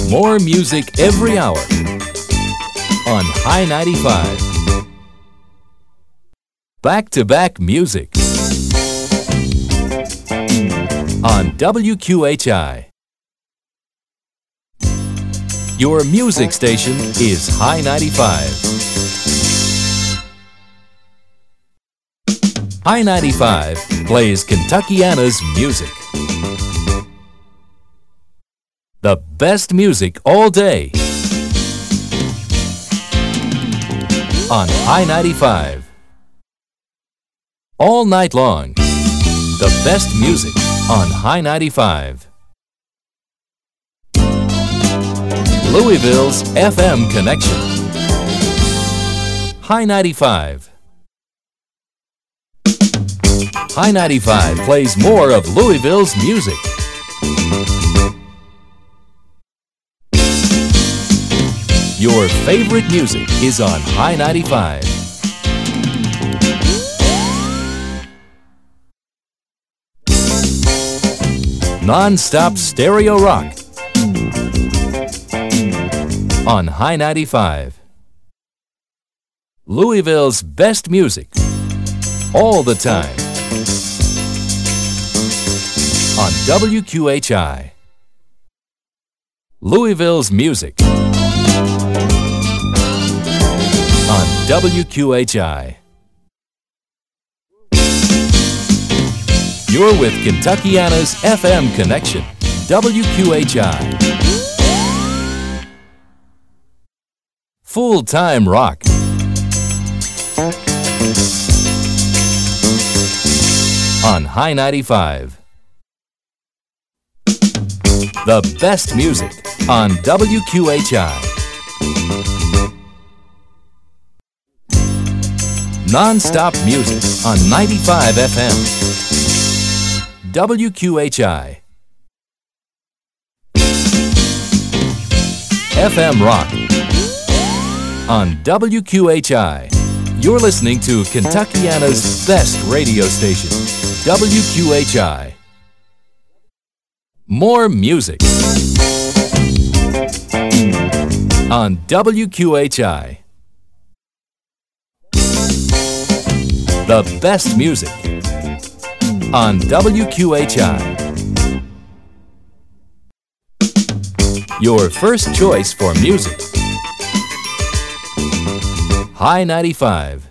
More music every hour on High 95. Back-to-back music on WQHI. Your music station is High 95. High 95 plays Kentuckiana's music. The best music all day on High 95. All night long, the best music on High 95. Louisville's FM connection. High 95. High 95 plays more of Louisville's music. Your favorite music is on High 95. Non-stop stereo rock on High 95. Louisville's best music all the time on WQHI. Louisville's music on WQHI. You're with Kentuckiana's FM connection, WQHI. Full-time rock on High 95. The best music on WQHI. Non-stop music on 95 FM. WQHI. FM rock on WQHI. You're listening to Kentuckiana's best radio station, WQHI. More music on WQHI. The best music on WQHI. Your first choice for music. High 95.